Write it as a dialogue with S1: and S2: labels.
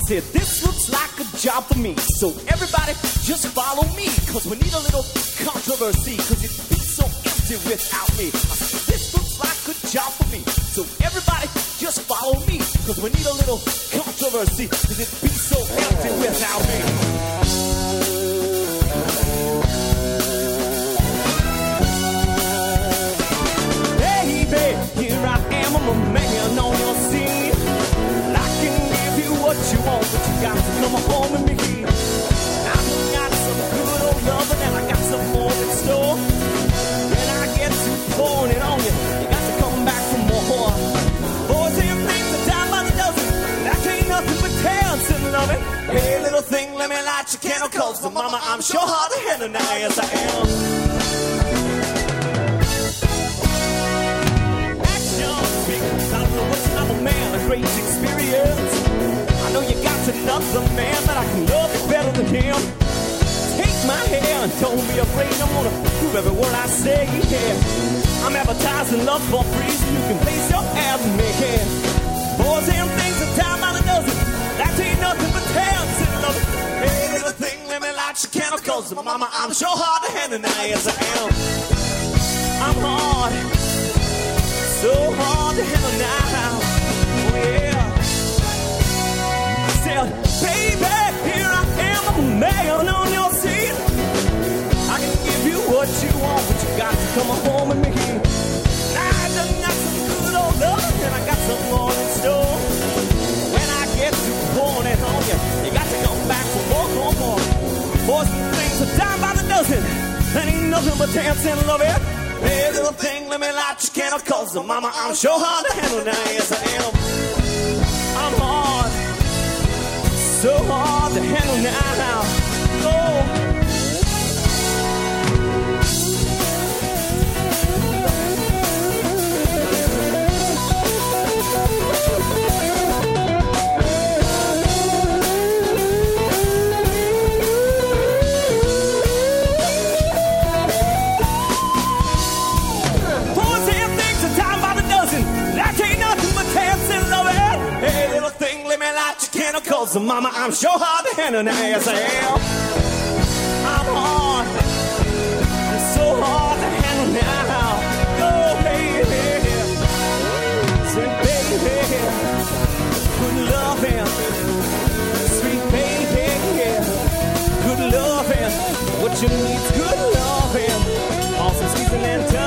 S1: said, this looks like a job for me. So everybody just follow me, cause we need a little controversy, cause it beats so empty without me. I said, this looks like a job for me. So everybody just follow me, cause we need a little controversy, cause it beats so empty without me. Here I am, I'm a man on your scene. I can give you what you want, but you got to come home with me. I've got some good old loving and I got some more in store. When I get to pouring it on you, you got to come back for more. Boys and things are down by the dozen. That ain't nothing but dance and loving. Hey, little thing, let me light your candle, cause for mama, I'm sure hard to handle now, yes I am. I'm a man of great experience. I know you got another man, but I can love you better than him. Take my hand, don't be afraid. I'm gonna prove every word I say. Yeah. I'm advertising love for free, so you can place your ad in me. Boys and things are down by the dozen. That ain't nothing but dance and love. Hey, little thing, let me light your candle, cause mama, I'm sure hard to handle now, yes I am. I'm hard. So hard to handle now, oh yeah. Said, baby, here I am, I'm a man on your seat. I can give you what you want, but you got to come home with me. I done got some good old love, and I got some more in store. When I get to pouring it on you, you got to come back for more. Boys and things are down by the dozen. That ain't nothing but dance and love it. Hey, little thing, let me light your candle, cause mama, I'm sure hard to handle now, yes I am. I'm hard, so hard to handle now. Oh. Cause mama, I'm sure hard to handle now, yes I am. I'm hard, I'm so hard to handle now. Oh baby, say baby, good loving, sweet baby, good loving. What you need's good loving, awesome squeezing and touching.